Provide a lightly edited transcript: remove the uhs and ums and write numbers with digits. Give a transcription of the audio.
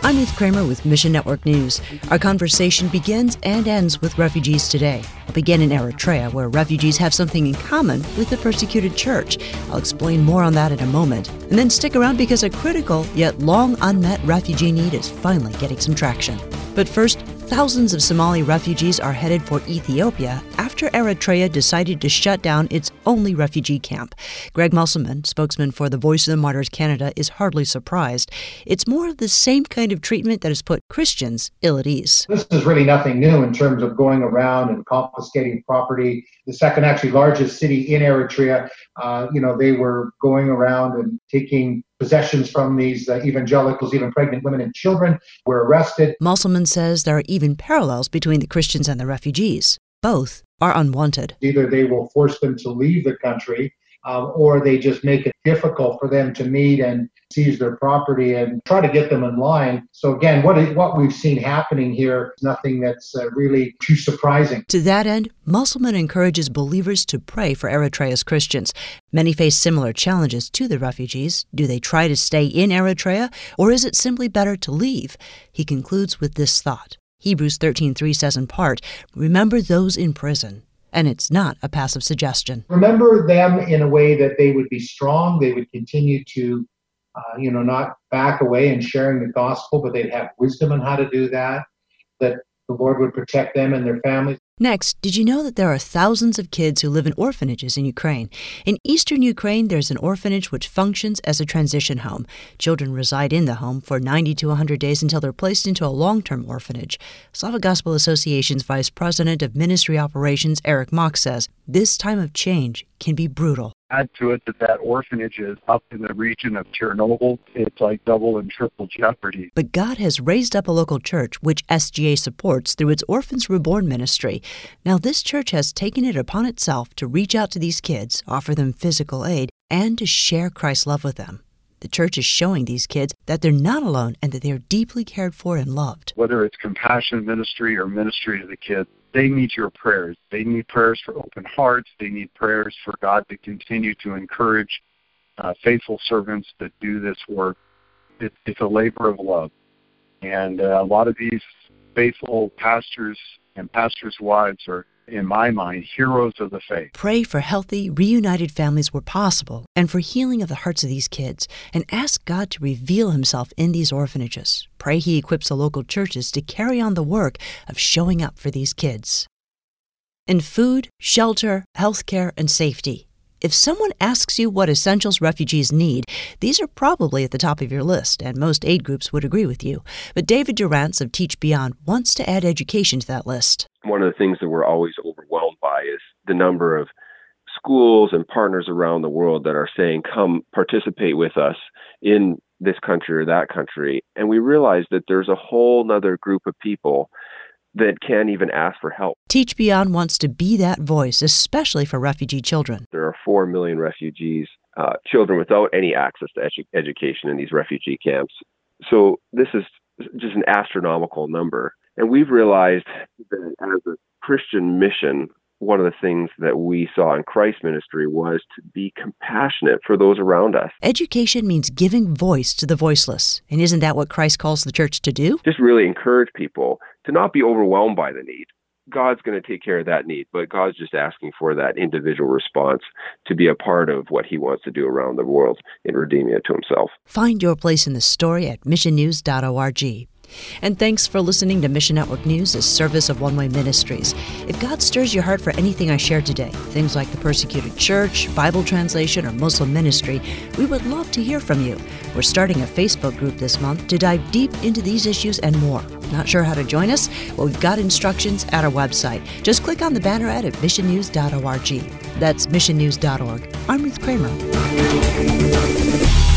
I'm Ruth Kramer with Mission Network News. Our conversation begins and ends with refugees today. We'll begin in Eritrea, where refugees have something in common with the persecuted church. I'll explain more on that in a moment. And then stick around because a critical yet long unmet refugee need is finally getting some traction. But first, thousands of Somali refugees are headed for Ethiopia after Eritrea decided to shut down its only refugee camp. Greg Musselman, spokesman for the Voice of the Martyrs Canada, is hardly surprised. It's more of the same kind of treatment that has put Christians ill at ease. This is really nothing new in terms of going around and confiscating property. The second actually largest city in Eritrea, they were going around and taking possessions from these evangelicals. Even pregnant women and children were arrested. Musselman says there are even parallels between the Christians and the refugees. Both are unwanted. Either they will force them to leave the country, or they just make it difficult for them to meet and seize their property and try to get them in line. So again, what we've seen happening here is nothing that's really too surprising. To that end, Musselman encourages believers to pray for Eritrea's Christians. Many face similar challenges to the refugees. Do they try to stay in Eritrea, or is it simply better to leave? He concludes with this thought. Hebrews 13:3 says in part, "Remember those in prison." And it's not a passive suggestion. Remember them in a way that they would be strong. They would continue to, not back away in sharing the gospel, but they'd have wisdom on how to do that, that the Lord would protect them and their families. Next, did you know that there are thousands of kids who live in orphanages in Ukraine? In eastern Ukraine, there's an orphanage which functions as a transition home. Children reside in the home for 90 to 100 days until they're placed into a long-term orphanage. Slavic Gospel Association's Vice President of Ministry Operations, Eric Mock, says this time of change can be brutal. Add to it that orphanage is up in the region of Chernobyl. It's like double and triple jeopardy. But God has raised up a local church, which SGA supports through its Orphans Reborn ministry. Now, this church has taken it upon itself to reach out to these kids, offer them physical aid, and to share Christ's love with them. The church is showing these kids that they're not alone and that they're deeply cared for and loved. Whether it's compassion ministry or ministry to the kids, they need your prayers. They need prayers for open hearts. They need prayers for God to continue to encourage faithful servants that do this work. It's a labor of love. And a lot of these faithful pastors and pastors' wives are, in my mind, heroes of the faith. Pray for healthy, reunited families where possible and for healing of the hearts of these kids, and ask God to reveal himself in these orphanages. Pray he equips the local churches to carry on the work of showing up for these kids. In food, shelter, healthcare, and safety. If someone asks you what essentials refugees need, these are probably at the top of your list, and most aid groups would agree with you. But David Durrance of Teach Beyond wants to add education to that list. One of the things that we're always overwhelmed by is the number of schools and partners around the world that are saying, come participate with us in this country or that country. And we realize that there's a whole nother group of people that can't even ask for help. Teach Beyond wants to be that voice, especially for refugee children. There are 4 million refugees, children without any access to education in these refugee camps. So this is just an astronomical number. And we've realized that as a Christian mission, one of the things that we saw in Christ's ministry was to be compassionate for those around us. Education means giving voice to the voiceless. And isn't that what Christ calls the church to do? Just really encourage people to not be overwhelmed by the need. God's going to take care of that need, but God's just asking for that individual response to be a part of what he wants to do around the world in redeeming it to himself. Find your place in the story at missionnews.org. And thanks for listening to Mission Network News, a service of One Way Ministries. If God stirs your heart for anything I shared today, things like the persecuted church, Bible translation, or Muslim ministry, we would love to hear from you. We're starting a Facebook group this month to dive deep into these issues and more. Not sure how to join us? Well, we've got instructions at our website. Just click on the banner ad at missionnews.org. That's missionnews.org. I'm Ruth Kramer.